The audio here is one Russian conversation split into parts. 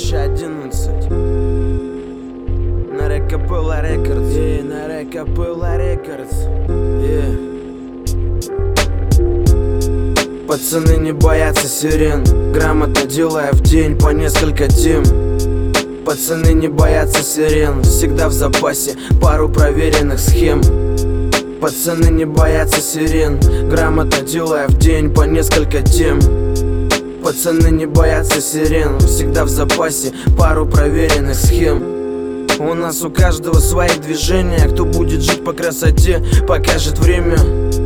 2011. На Рекапелла Рекордс. На Рекапелла Рекордс. Пацаны не боятся сирен, грамотно делая в день по несколько тем. Пацаны не боятся сирен, всегда в запасе пару проверенных схем. Пацаны не боятся сирен, грамотно делая в день по несколько тем. Пацаны не боятся сирен, всегда в запасе пару проверенных схем. У нас у каждого свои движения, кто будет жить по красоте, покажет время.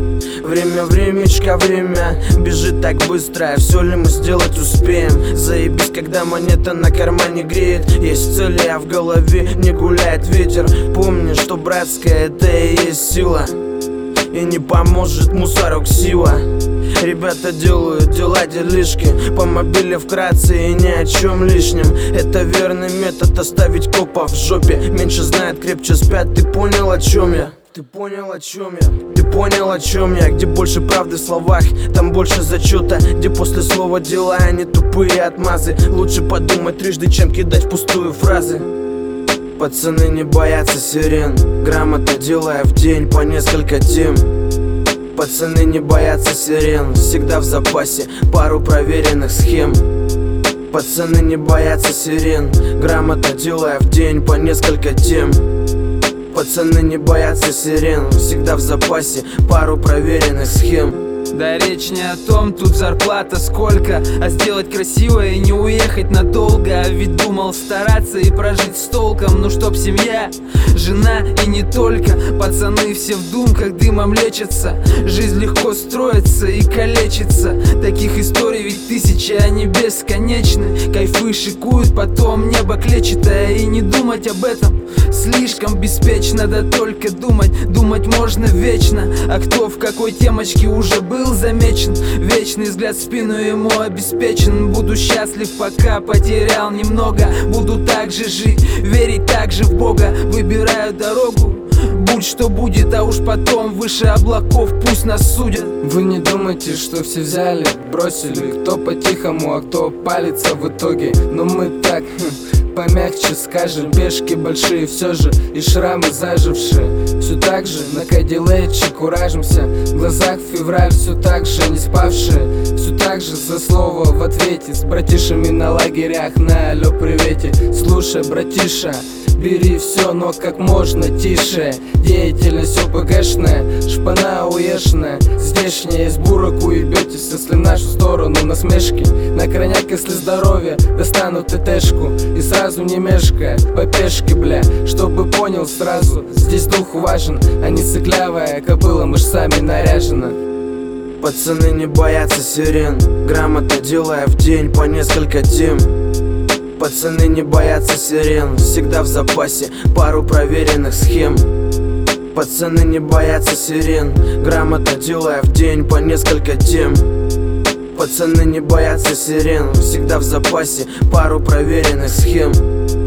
Времечко, время бежит так быстро, все ли мы сделать успеем? Заебись, когда монета на кармане греет. Есть цели, а в голове не гуляет ветер. Помни, что братская это и есть сила, и не поможет мусорок сила. Ребята делают дела, делишки по мобиле вкратце и ни о чем лишнем. Это верный метод оставить копа в жопе. Меньше знает, крепче спят, ты понял, о чем я? Ты понял, о чем я? Ты понял, о чем я? Где больше правды в словах, там больше зачета. Где после слова дела, а не тупые отмазы. Лучше подумать трижды, чем кидать впустую фразы. Пацаны не боятся сирен, грамотно делая в день по несколько тем. Пацаны не боятся сирен, всегда в запасе пару проверенных схем. Пацаны не боятся сирен, грамотно делая в день по несколько тем. Пацаны не боятся сирен, всегда в запасе пару проверенных схем. Да речь не о том, тут зарплата сколько, а сделать красиво и не уехать надолго. А ведь думал стараться и прожить с толком. Ну чтоб семья, жена и не только. Пацаны все в думках дымом лечатся. Жизнь легко строится и калечится. Таких историй ведь тысячи, они бесконечны. Кайфы шикуют, потом небо клетчатое. И не думать об этом слишком беспечно. Да только думать можно вечно. А кто в какой темочке уже был замечен, вечный взгляд в спину ему обеспечен. Буду счастлив, пока потерял немного. Буду так же жить, верить так же в Бога. Выбираю дорогу, будь что будет, а уж потом выше облаков пусть нас судят. Вы не думайте, что все взяли, бросили, кто по-тихому, а кто палится в итоге. Но мы так, помягче скажем, пешки большие все же и шрамы зажившие. Все так же на кадиллэче куражимся, в глазах февраль все так же не спавшие. Все так же за слово в ответе, с братишами на лагерях на алло привете. Слушай, братиша, бери все, но как можно тише. Деятельность ОПГшная, шпана уешная. Здешняя из бурок уебетесь, если в нашу сторону насмешки. На крайняк, если здоровье, достанут ТТшку. И сразу не мешкая, по пешке, бля, чтобы понял сразу, здесь дух важен, а не сыклявая кобыла мышцами наряжена. Пацаны не боятся сирен, грамотно делая в день по несколько тем. Пацаны не боятся сирен, всегда в запасе пару проверенных схем. Пацаны не боятся сирен, грамотно делая в день по несколько тем. Пацаны не боятся сирен, всегда в запасе пару проверенных схем.